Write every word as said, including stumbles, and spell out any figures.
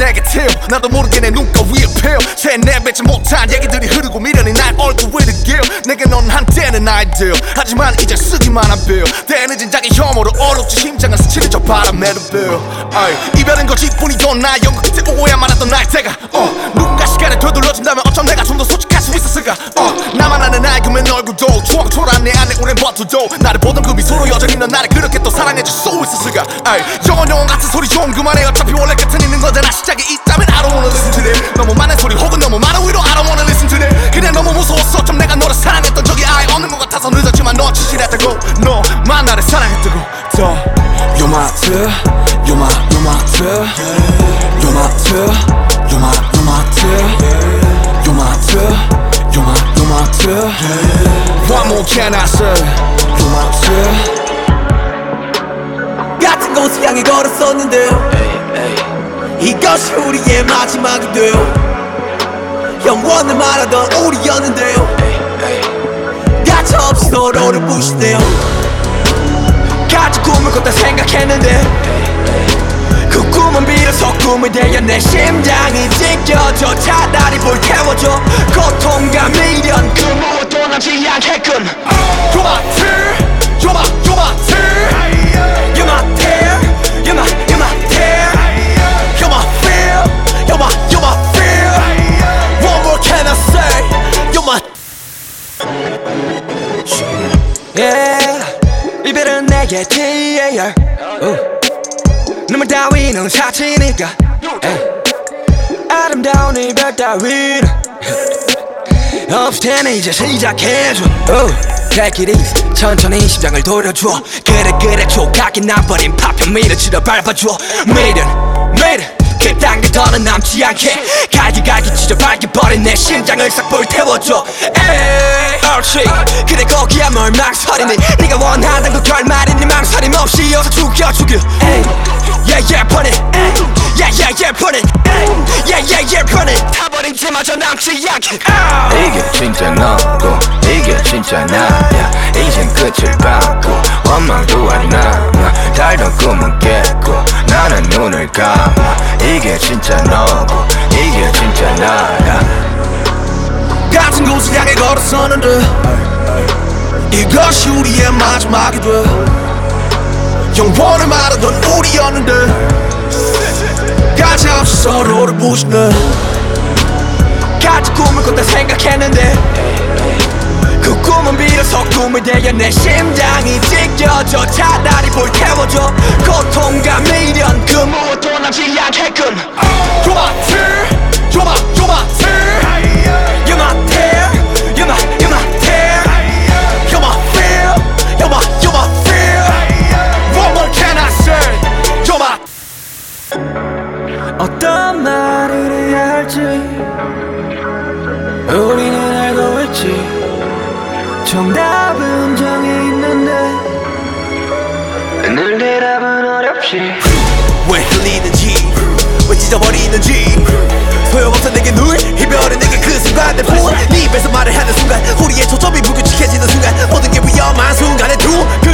negative. 나도 모르게 내 눈가 위에 피어 채내뱉지 못한 얘기들이 흐르고 미련이 날 얼굴 위를 기어. 내게 넌 한때는 아이디어 하지만 이제 쓰기만 한 빌. 때늦은 자기 혐오로 얼룩지 심장을 스치는 저 바람에도 빌. 이별은 거짓뿐이던 나 연극 끝에 오해야 말았던 나의 때가 어, 누군가 시간에 되돌려준다면 어쩜 내가 좀 더 솔직할 수 있었을까. 어, 나만 아는 알금의 얼굴도 추억 초라한 내 안에 오랜 버튼도 나를 보던 그 미소로 여전히 넌 나를 그렇게 또 사랑해줄 수 있었을까. 영원 영원 같은 소리 좀 그만해. 어차피 원래 끝은 있는 거잖아. 시작이 있다면 I don't wanna listen to it. 너무 많은 소리 혹은 너무 많은 위로 I don't wanna listen to it. 그냥 너무 무서웠어. 좀 내가 너를 사랑했던 적이 아예 없는 것 같아서 늦었지만 너 진실했다고. 너만 나를 사랑했다고. 더 You're my two, you're my, you're my two, you're my two, you're my, you're my two, you're my two, you're my, you're my two. What more can I say? You're my two. 같은 곳을 향해 걸었었는데 이것이 우리의 마지막인데요. 영원을 말하던 우리였는데요. 가차없이 서로를 부시네요. 같이 꿈을 꿨다 생각했는데 그 꿈은 비로소 꿈이 되어 내 심장이 찢겨져. 차라리 불태워줘. 고통과 미련 그 무엇도 남지 않게끔. You're my tear, you're my, you're my tear. You're my tear, you're my, you're my tear. You're my fear, you're my, you're my fear. What more can I say? You're my Yeah, 이별은 내게 티에이알 눈물 따위는 사치니까 아름다운 이별 따위는 없을 테니 이제 시작해줘. Take it easy 천천히 심장을 돌려줘. 그래 그래 조각이 나버린 파편 밀어치러 밟아줘. 미련 미련 그딴 게 더는 남지 않게 갈기갈기 찢어 밝혀버린 내 심장을 싹 불태워줘. 에이 옳지 그래 거기야 뭘 망설이니. 네가 원하던 그 결말이니 망설임 없이 어서 죽여 죽여. 에이 yeah yeah burn it. yeah yeah yeah burn it. yeah yeah yeah burn it. 타버린 채마저 남지 않게. 이게 진짜 너고 이게 진짜 나야. 이젠 끝을 밟고 원망도 안 남아. 달던 꿈은 깼고 나는 눈을 감아. 이게 진짜 너고 이게 진짜 나야. 같은 곳을 향해 걸었었는데 이것이 우리의 마지막이 돼. 영원을 말하던 우리였는데 가차없이 서로를 부시네. 같이 꿈을 꿨다 생각했는데 그 꿈은 비로소 꿈이 되어 내 심장이 찢겨져. 차라리 불태워줘. 고통과 미련 그 무엇도 남지 않게끔. You're my tear, you're my, you're my tear. You're my tear, you're my, you're my tear. You're my fear, you're my, you're my fear. What more can I say? You're my. 어떤 말을 해야 할지 우리는 알고 있지. 정답은 정해 있는데 늘 대답은 어렵지. 왜 흘리는지 왜 찢어버리는지 소용없어 내게 늘 이별은 내게 그 순간 내 폰 네 입에서 말을 하는 순간 우리의 초점이 불규칙해지는 순간 모든 게 위험한 순간에 두